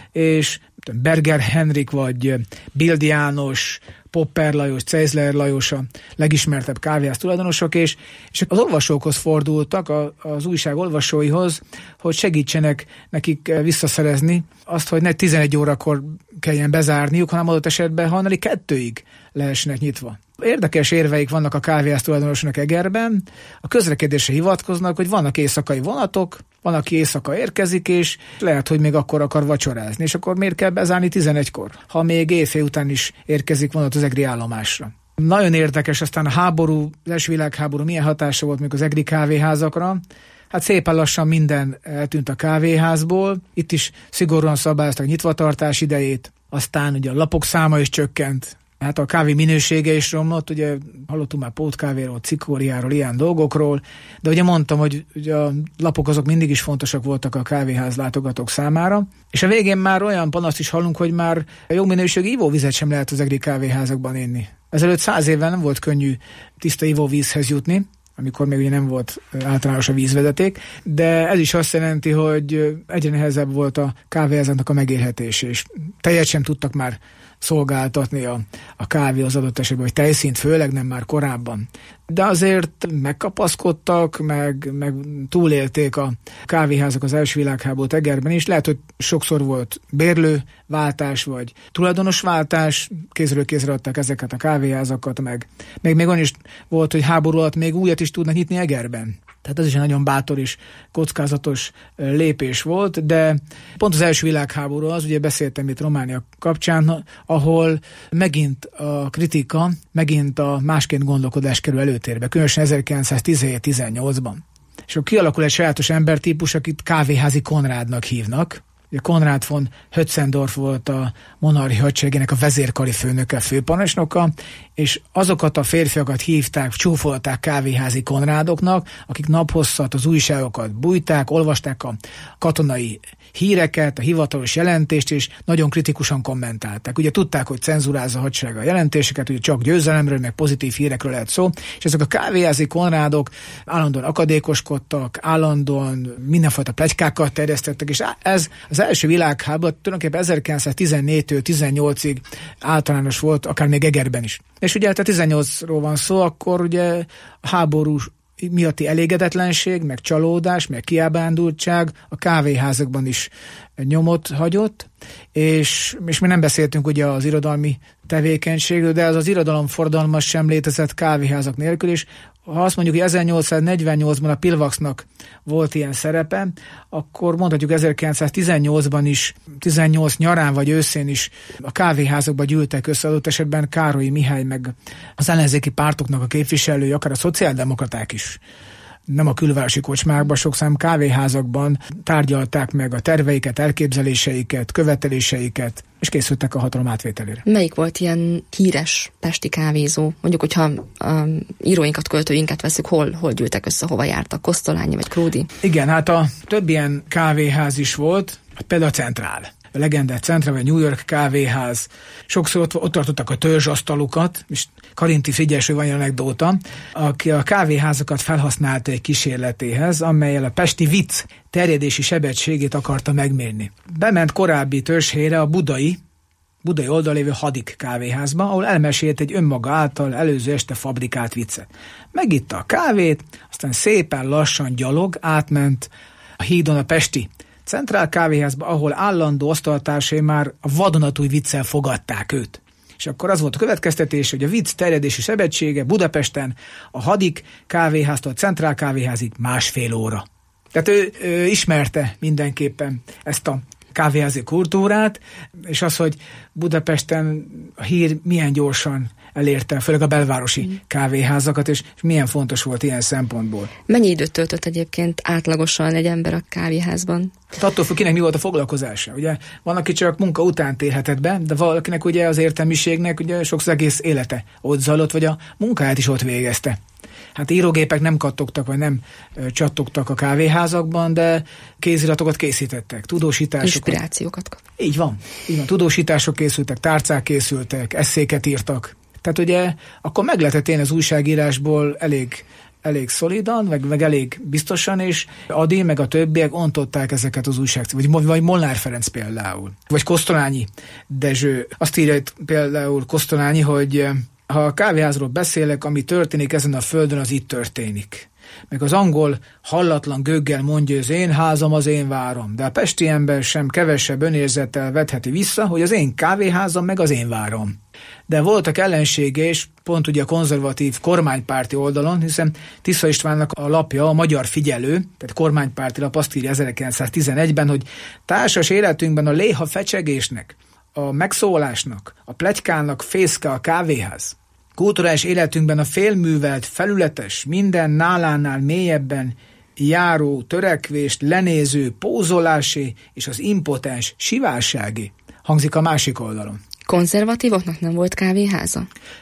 és Berger Henrik vagy Bild János, Popper Lajos, Zeisler Lajos a legismertebb kávéház tulajdonosok, és az olvasókhoz fordultak, az újság olvasóihoz, hogy segítsenek nekik visszaszerezni azt, hogy ne 11 órakor kelljen bezárniuk, hanem adott esetben hajnali 2-ig lehessenek nyitva. Érdekes érveik vannak a kávéház tulajdonosnak Egerben, a közlekedésre hivatkoznak, hogy vannak éjszakai vonatok, van, aki éjszaka érkezik, és lehet, hogy még akkor akar vacsorázni, és akkor miért kell bezárni 11-kor, ha még éjfél után is érkezik vonat az egri állomásra. Nagyon érdekes aztán a háború, az első világháború milyen hatása volt még az egri kávéházakra. Hát szépen lassan minden eltűnt a kávéházból, itt is szigorúan szabályoztak nyitvatartás idejét, aztán ugye a lapok száma is csökkent, hát a kávé minősége is romlott, ugye hallottunk már pótkávéról, cikóriáról, ilyen dolgokról, de ugye mondtam, hogy ugye a lapok azok mindig is fontosak voltak a kávéház látogatók számára, és a végén már olyan panaszt is hallunk, hogy már jó minőségű ivóvizet sem lehet az egri kávéházakban inni. Ezelőtt 100 évvel nem volt könnyű tiszta ivóvízhez jutni, amikor még ugye nem volt általános a vízvezeték, de ez is azt jelenti, hogy egyre nehezebb volt a kávéházaknak a megélhetés, és tejet sem tudtak már szolgáltatni a kávé az adott esetben, vagy tejszínt, főleg nem már korábban. De azért megkapaszkodtak, meg túlélték a kávéházak az első világháborút Egerben is. Lehet, hogy sokszor volt bérlőváltás, vagy tulajdonosváltás, kézről kézre adták ezeket a kávéházakat, meg még olyan is volt, hogy háború alatt még újat is tudnak nyitni Egerben. Tehát ez is egy nagyon bátor és kockázatos lépés volt, de pont az első világháború az, ugye beszéltem itt Románia kapcsán, ahol megint a kritika, megint a másként gondolkodás kerül előtérbe, különösen 1917-18-ban. És akkor kialakul egy sajátos embertípus, akit kávéházi Konrádnak hívnak, Ugye Konrad von Hötzendorf volt a monarchia hadseregének a vezérkari főnöke, főparancsnoka, és azokat a férfiakat hívták, csúfolták kávéházi Konrádoknak, akik naphosszat az újságokat bújták, olvasták a katonai híreket, a hivatalos jelentést, és nagyon kritikusan kommentálták. Ugye tudták, hogy cenzurázza a hadsereg a jelentéseket, ugye csak győzelemről, meg pozitív hírekről lehet szó, és ezek a kávéházi Konrádok állandóan akadékoskodtak, állandóan mindenfajta pletykákat terjesztettek, és ez az első világháború tulajdonképpen 1914-től 18-ig általános volt, akár még Egerben is. És ugye hát a 18-ról van szó, akkor ugye a háború miatti elégedetlenség, meg csalódás, meg kiábrándultság a kávéházakban is nyomot hagyott, és mi nem beszéltünk ugye az irodalmi tevékenységről, de az irodalomforradalom sem létezett kávéházak nélkül is. Ha azt mondjuk, hogy 1848-ban a Pilvaxnak volt ilyen szerepe, akkor mondhatjuk 1918-ban is, 18 nyarán vagy őszén is a kávéházakba gyűltek össze, adott esetben Károlyi Mihály meg az ellenzéki pártoknak a képviselői, akár a szociáldemokraták is. Nem a külvárosi kocsmákban, sokszor kávéházakban tárgyalták meg a terveiket, elképzeléseiket, követeléseiket, és készültek a hatalom átvételére. Melyik volt ilyen híres pesti kávézó? Mondjuk, hogyha íróinkat, költőinket veszük, hol gyűltek össze, hova jártak? Kosztolányi vagy Kródi? Igen, hát a több ilyen kávéház is volt, például a Centrál. A legendás Centrál, vagy a New York kávéház. Sokszor ott tartottak a törzsasztalukat, és Karinti Frigyes, van egy anekdóta, aki a kávéházakat felhasználta egy kísérletéhez, amellyel a pesti vicc terjedési sebességét akarta megmérni. Bement korábbi törzshelyre a budai oldal lévő Hadik kávéházba, ahol elmesélt egy önmaga által előző este fabrikált viccet. Megitta a kávét, aztán szépen lassan gyalog átment a hídon a pesti Centrál kávéházba, ahol állandó asztaltársai már a vadonatúj viccel fogadták őt. És akkor az volt a következtetés, hogy a vicc terjedési sebessége Budapesten a Hadik kávéháztól a Centrál kávéházig 1,5 óra. Tehát ő ismerte mindenképpen ezt a kávéházi kultúrát, és az, hogy Budapesten a hír milyen gyorsan elérte, főleg a belvárosi kávéházakat, és milyen fontos volt ilyen szempontból. Mennyi időt töltött egyébként átlagosan egy ember a kávéházban? Attól függ, kinek mi volt a foglalkozása. Ugye van, aki csak munka után térhetett be, de valakinek ugye az értelmiségnek ugye sokszor egész élete ott zajlott, vagy a munkáját is ott végezte. Hát írógépek nem kattogtak, vagy nem csattogtak a kávéházakban, de kéziratokat készítettek, tudósításokat. Inspirációkat kap. Így van. Tudósítások készültek, tárcák készültek, esszéket írtak. Tehát ugye akkor meg lehetett élni az újságírásból elég szolidan, meg elég biztosan, és Ady meg a többiek ontották ezeket az újságcímeket. Vagy Molnár Ferenc például. Vagy Kosztolányi Dezső. Azt írja például Kosztolányi, hogy ha a kávéházról beszélek, ami történik ezen a földön, az itt történik. Meg az angol hallatlan gőggel mondja, hogy az én házam, az én várom. De a pesti ember sem kevesebb önérzettel vetheti vissza, hogy az én kávéházam, meg az én várom. De voltak ellensége, és pont ugye a konzervatív kormánypárti oldalon, hiszen Tisza Istvánnak a lapja, a Magyar Figyelő, tehát kormánypárti lap azt írja 1911-ben, hogy társas életünkben a léha fecsegésnek, a megszólásnak, a pletykának fészke a kávéház. Kulturális életünkben a félművelt, felületes, minden nálánál mélyebben járó törekvést lenéző pózolásé és az impotens sivárságé hangzik a másik oldalon. Konzervatívoknak nem volt kávéháza?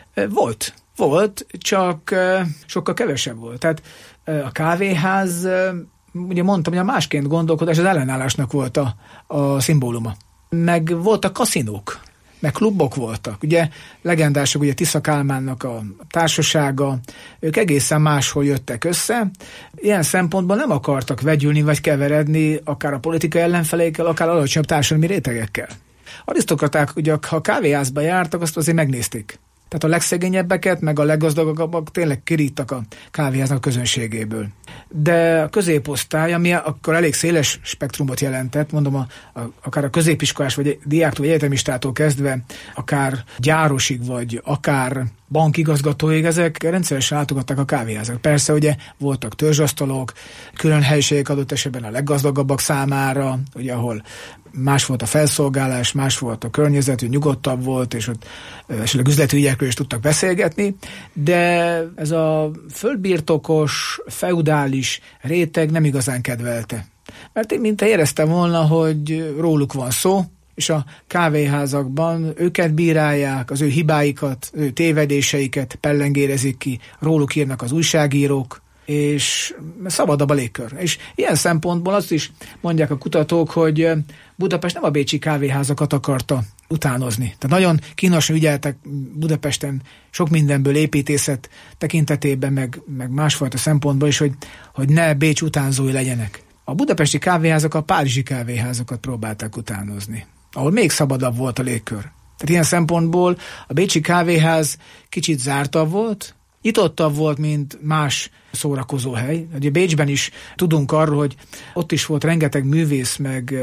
Volt, csak sokkal kevesebb volt. Tehát a kávéház, ugye mondtam, hogy a másként gondolkodás az ellenállásnak volt a szimbóluma. Meg voltak kaszinók, meg klubok voltak. Ugye legendások, ugye Tisza Kálmánnak a társasága, ők egészen máshol jöttek össze. Ilyen szempontból nem akartak vegyülni vagy keveredni akár a politikai ellenfeleikkel, akár alacsonyabb társadalmi rétegekkel. Arisztokraták, ugye, ha kávéházba jártak, azt azért megnézték. Tehát a legszegényebbeket, meg a leggazdagabbak tényleg kiríttak a kávéháznak a közönségéből. De a középosztály, ami akkor elég széles spektrumot jelentett, mondom, akár a középiskolás, vagy diáktól, vagy egyetemistától kezdve, akár gyárosig, vagy akár bankigazgatóig, ezek rendszeresen látogatták a kávéházak. Persze ugye voltak törzsasztalok, külön helyiségek adott esetben a leggazdagabbak számára, ugye, ahol más volt a felszolgálás, más volt a környezet, hogy nyugodtabb volt, és ott esetleg üzleti ügyekről is tudtak beszélgetni, de ez a földbirtokos, feudális réteg nem igazán kedvelte mert én mintha éreztem volna, hogy róluk van szó, és a kávéházakban őket bírálják, az ő hibáikat, ő tévedéseiket pellengérezik ki, róluk írnak az újságírók, és szabadabb a légkör. És ilyen szempontból azt is mondják a kutatók, hogy Budapest nem a bécsi kávéházakat akarta utánozni. Tehát nagyon kínosan ügyeltek Budapesten sok mindenből, építészet tekintetében, meg másfajta szempontból is, hogy ne Bécs utánzói legyenek. A budapesti kávéházak a párizsi kávéházakat próbálták utánozni, ahol még szabadabb volt a légkör. Tehát ilyen szempontból a bécsi kávéház kicsit zártabb volt, nyitottabb volt, mint más szórakozóhely. Ugye Bécsben is tudunk arról, hogy ott is volt rengeteg művész,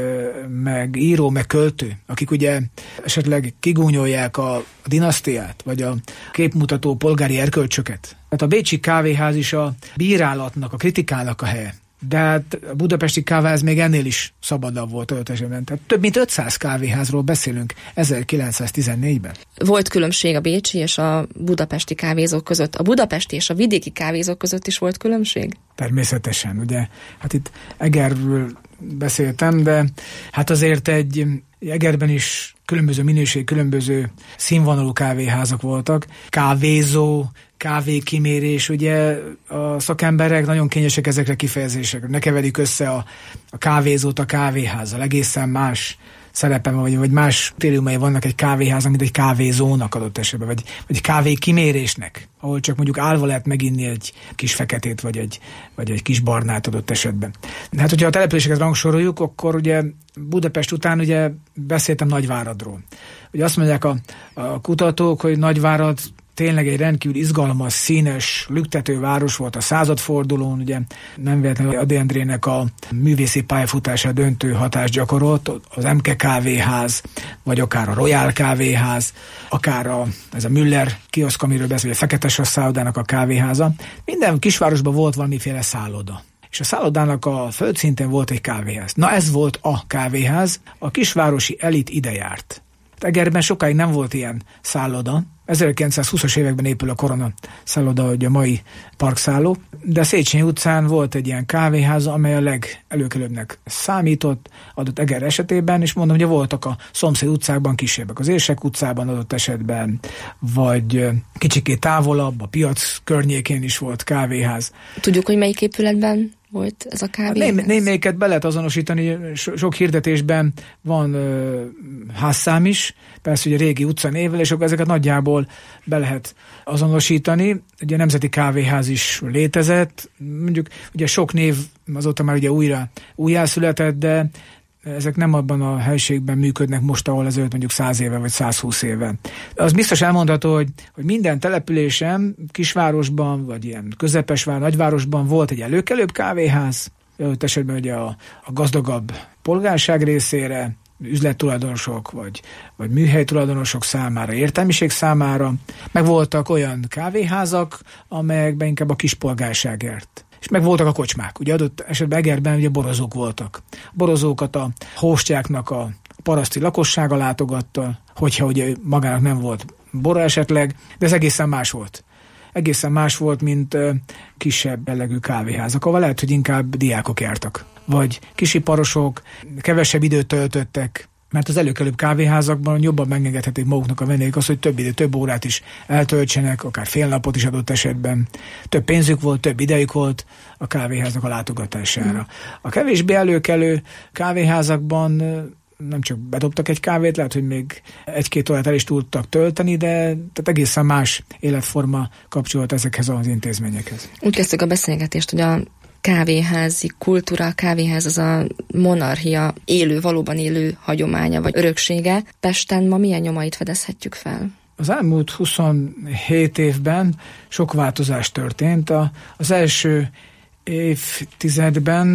meg író, meg költő, akik ugye esetleg kigúnyolják a dinasztiát, vagy a képmutató polgári erkölcsöket. Tehát a bécsi kávéház is a bírálatnak, a kritikának a helye. De hát a budapesti kávéház még ennél is szabadabb volt adott esetben. Tehát több mint 500 kávéházról beszélünk 1914-ben. Volt különbség a bécsi és a budapesti kávézók között. A budapesti és a vidéki kávézók között is volt különbség? Természetesen, ugye. Hát itt Egerről beszéltem, de hát azért Egerben is különböző minőség, különböző színvonalú kávéházak voltak. Kávézó, kávékimérés, ugye a szakemberek nagyon kényesek ezekre kifejezésekre. Ne keverjük össze a kávézót a kávéházzal. Egészen más szerepe vagy más tériumai vannak egy kávéháznak, mint egy kávézónak adott esetben, vagy kávékimérésnek, ahol csak mondjuk állva lehet meginni egy kis feketét, vagy egy kis barnát adott esetben. Hát, hogyha a településeket rangsoroljuk, akkor ugye Budapest után ugye beszéltem Nagyváradról. Ugye azt mondják a kutatók, hogy Nagyvárad tényleg egy rendkívül izgalmas, színes, lüktető város volt a századfordulón, ugye nem véletlenül Ady Endrének a művészi pályafutása döntő hatást gyakorolt, az MK kávéház, vagy akár a Royal kávéház, akár ez a Müller kioszk, amiről beszél, a Fekete Sas szállodának a kávéháza. Minden kisvárosban volt valamiféle szálloda. És a szállodának a földszinten volt egy kávéház. Na ez volt a kávéház, a kisvárosi elit ide járt. Egerben sokáig nem volt ilyen szálloda. 1920-as években épül a Korona szálloda, hogy a mai parkszálló, de Széchenyi utcán volt egy ilyen kávéház, amely a legelőkelőbbnek számított adott Eger esetében, és mondom, hogy voltak a szomszéd utcákban kisebbek, az Érsek utcában adott esetben, vagy kicsikét távolabb, a piac környékén is volt kávéház. Tudjuk, hogy melyik épületben volt ez a kávéház? Némelyiket be lehet azonosítani, sok hirdetésben van házszám is, persze ugye régi utcanévvel, és akkor ezeket nagyjából be lehet azonosítani. Ugye a Nemzeti Kávéház is létezett, mondjuk ugye sok név azóta már ugye újjászületett, de ezek nem abban a helységben működnek most, ahol ezelőtt mondjuk 100 éve vagy 120 éve. Az biztos elmondható, hogy minden településen, kisvárosban, vagy ilyen közepes nagyvárosban volt egy előkelőbb kávéház, előtt esetben ugye a gazdagabb polgárság részére, üzlettulajdonosok, vagy műhelytulajdonosok számára, értelmiség számára, meg voltak olyan kávéházak, amelyekben inkább a kispolgárság ért. És meg voltak a kocsmák. Ugye adott esetben Egerben ugye borozók voltak. A borozókat a hóstyáknak a paraszti lakossága látogatta, hogyha ugye magának nem volt bora esetleg, de ez egészen más volt. Egészen más volt, mint kisebb jellegű kávéházak, ahol lehet, hogy inkább diákok jártak. Vagy kisiparosok, kevesebb időt töltöttek, mert az előkelőbb kávéházakban jobban megengedhetik maguknak a vendégek azt, hogy több órát is eltöltsenek, akár fél napot is adott esetben. Több pénzük volt, több idejük volt a kávéháznak a látogatására. A kevésbé előkelő kávéházakban nem csak bedobtak egy kávét, lehet, hogy még 1-2 órát el is tudtak tölteni, de tehát egészen más életforma kapcsolat ezekhez az intézményekhez. Úgy kezdtük a beszélgetést, hogy a kávéházi kultúra, a kávéház az a monarchia valóban élő hagyománya vagy öröksége. Pesten ma milyen nyomait fedezhetjük fel? Az elmúlt 27 évben sok változás történt. Az első évtizedben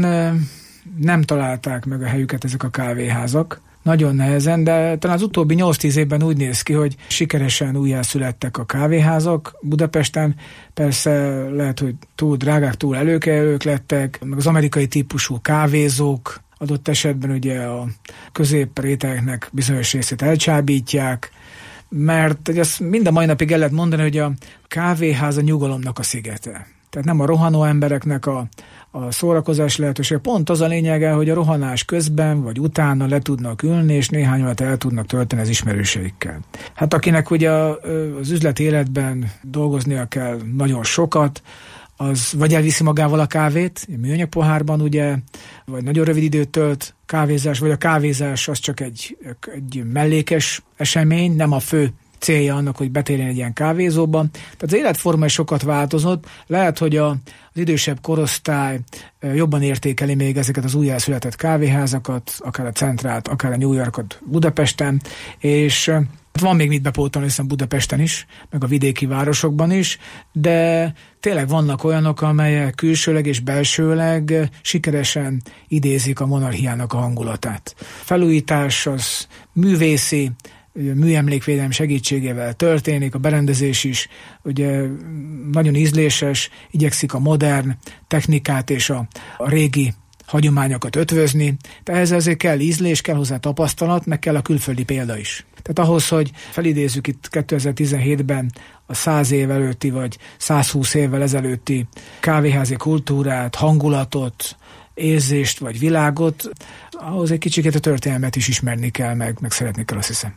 nem találták meg a helyüket ezek a kávéházak. Nagyon nehezen, de talán az utóbbi 8-10 évben úgy néz ki, hogy sikeresen újjászülettek a kávéházak Budapesten. Persze lehet, hogy túl drágák, túl előkelők lettek, meg az amerikai típusú kávézók adott esetben ugye a középrétegeknek bizonyos részét elcsábítják, mert ezt mind a mai napig el lehet mondani, hogy a kávéház a nyugalomnak a szigete. Tehát nem a rohanó embereknek a szórakozás lehetőség. Pont az a lényege, hogy a rohanás közben vagy utána le tudnak ülni, és néhány órát el tudnak tölteni az ismerőseikkel. Hát akinek ugye az üzleti életben dolgoznia kell nagyon sokat, az vagy elviszi magával a kávét, műanyag pohárban ugye, vagy nagyon rövid időt tölt kávézás, vagy a kávézás az csak egy mellékes esemény, nem a fő célja annak, hogy betérjen egy ilyen kávézóban. Tehát az életforma is sokat változott. Lehet, hogy az idősebb korosztály jobban értékeli még ezeket az újjászületett kávéházakat, akár a Centrált, akár a New Yorkot Budapesten, és van még mit bepótolni, hiszen Budapesten is, meg a vidéki városokban is, de tényleg vannak olyanok, amelyek külsőleg és belsőleg sikeresen idézik a monarchiának a hangulatát. Felújítás az művészi, műemlékvédelem segítségével történik, a berendezés is ugye nagyon ízléses, igyekszik a modern technikát és a régi hagyományokat ötvözni, de ehhez azért kell ízlés, kell hozzá tapasztalat, meg kell a külföldi példa is. Tehát ahhoz, hogy felidézzük itt 2017-ben a 100 év előtti vagy 120 évvel ezelőtti kávéházi kultúrát, hangulatot, érzést vagy világot, ahhoz egy kicsit a történelmet is ismerni kell, meg szeretni kell, azt hiszem.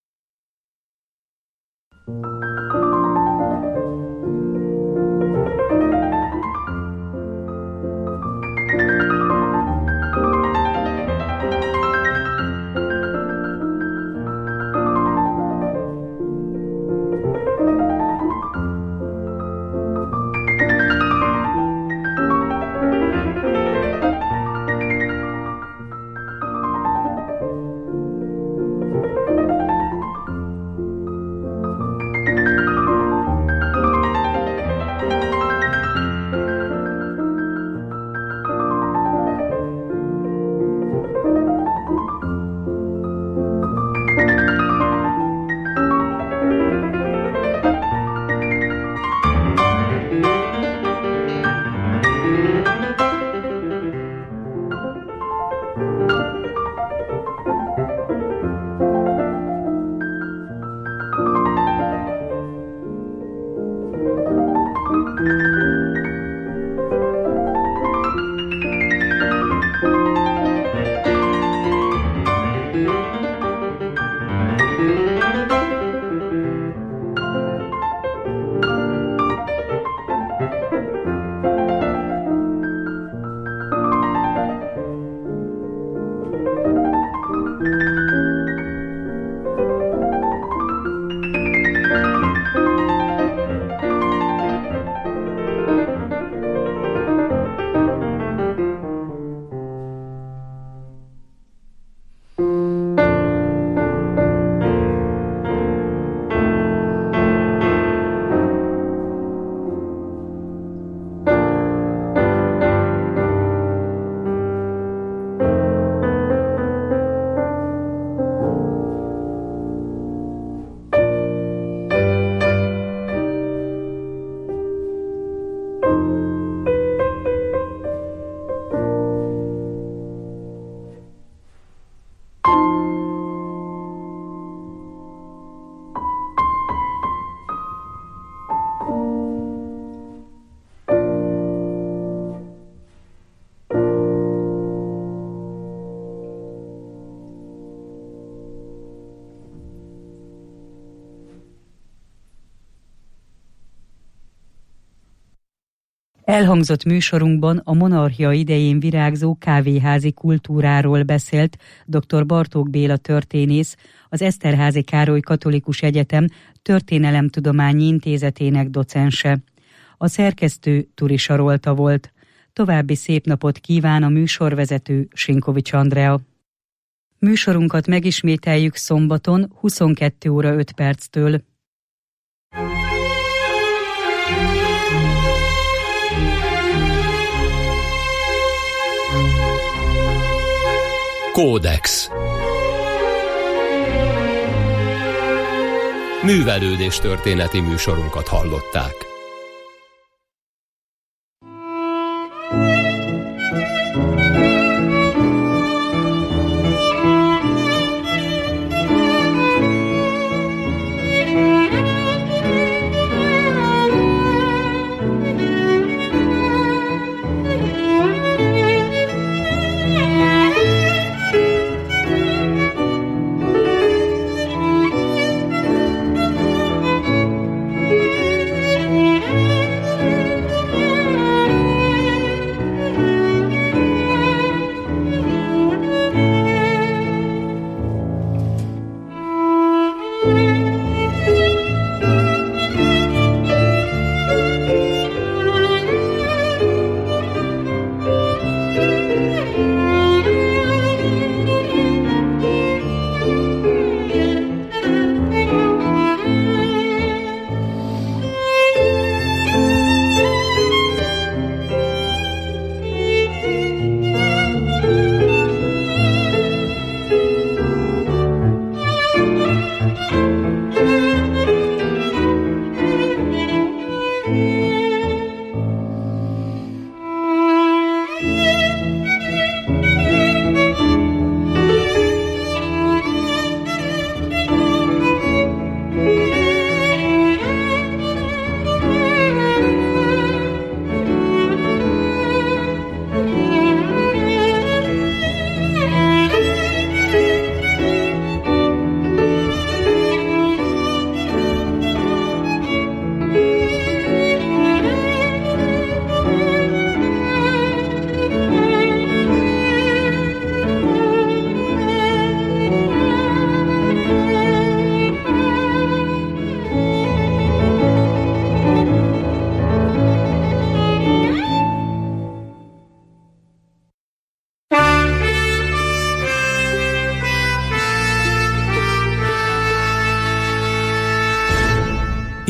Elhangzott műsorunkban a monarchia idején virágzó kávéházi kultúráról beszélt dr. Bartók Béla történész, az Eszterházy Károly Katolikus Egyetem Történelemtudományi Intézetének docense. A szerkesztő Turi Sarolta volt. További szép napot kíván a műsorvezető Sinkovics Andrea. Műsorunkat megismételjük szombaton 22 óra 5 perctől. Kódex. Művelődés történeti műsorunkat hallották.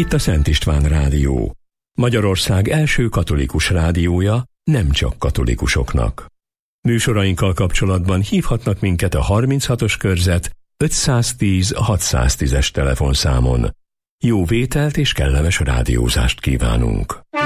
itt a Szent István Rádió. Magyarország első katolikus rádiója, nem csak katolikusoknak. Műsorainkkal kapcsolatban hívhatnak minket a 36-os körzet 510 610-es telefonszámon. Jó vételt és kellemes rádiózást kívánunk!